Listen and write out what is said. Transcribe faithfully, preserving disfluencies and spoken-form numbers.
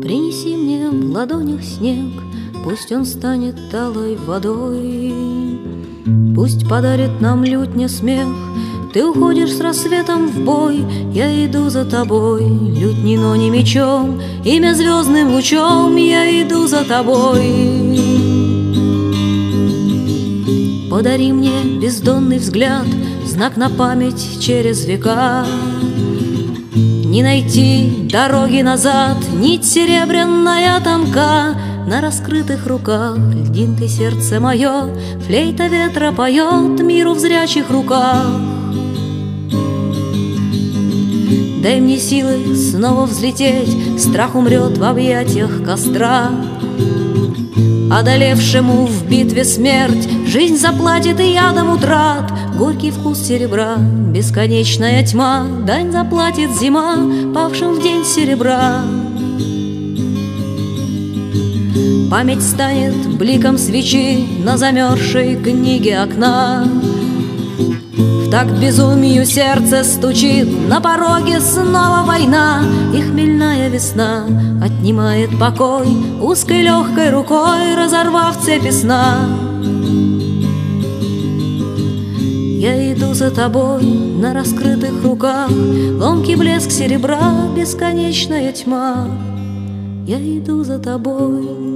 Принеси мне в ладонях снег, пусть он станет талой водой. Пусть подарит нам лютня смех. Ты уходишь с рассветом в бой, я иду за тобой, лютней, но не мечом, имя звездным лучом, я иду за тобой. Подари мне бездонный взгляд, знак на память через века. Не найти дороги назад, нить серебряная тонка. На раскрытых руках льдинкой сердце мое, флейта ветра поет миру в зрячих руках. Дай мне силы снова взлететь, страх умрет в объятиях костра. Одолевшему в битве смерть жизнь заплатит и ядом утрат. Горький вкус серебра, бесконечная тьма, дань заплатит зима павшим в день серебра. Память станет бликом свечи на замерзшей книге окна. В такт безумию сердце стучит, на пороге снова война. И хмельная весна отнимает покой, узкой легкой рукой разорвав цепи сна. Я иду за тобой на раскрытых руках, ломкий блеск серебра, бесконечная тьма. Я иду за тобой.